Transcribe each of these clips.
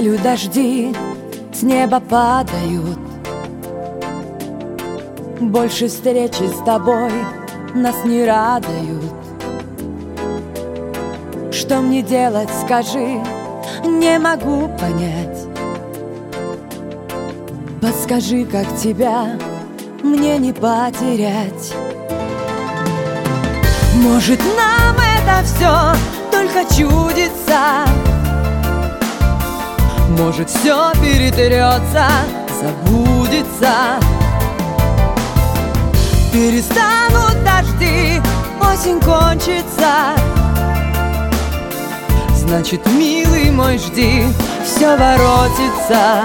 неделю дожди с неба падают. Больше встречи с тобой нас не радуют. Что мне делать, скажи, не могу понять. Подскажи, как тебя мне не потерять. Может, нам это все только чудится, может, все перетрется, забудется. Перестанут дожди, осень кончится. Значит, милый мой, жди, все воротится.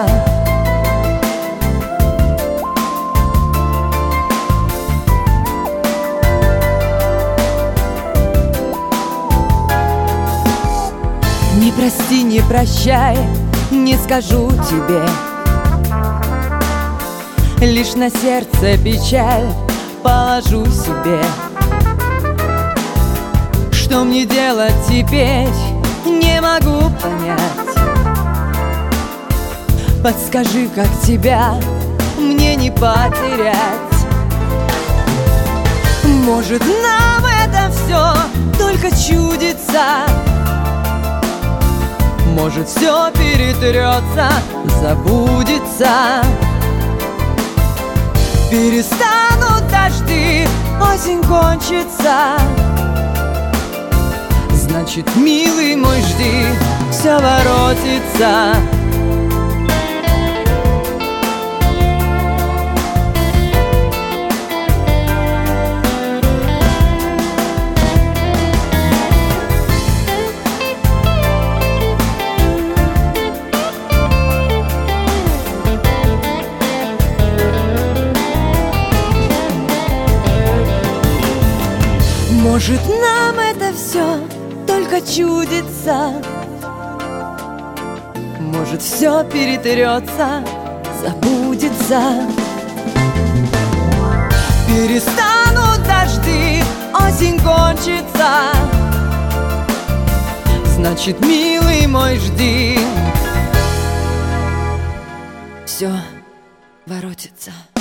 Не прости, не прощай, не скажу тебе. Лишь на сердце печаль положу себе. Что мне делать теперь, не могу понять. Подскажи, как тебя мне не потерять. Может, нам это все только чудится, может, все перетрется, забудется. Перестанут дожди, осень кончится. Значит, милый мой, жди, все воротится. Может, нам это все только чудится, может, все перетрется, забудется. Перестанут дожди, осень кончится. Значит, милый мой, жди, все воротится.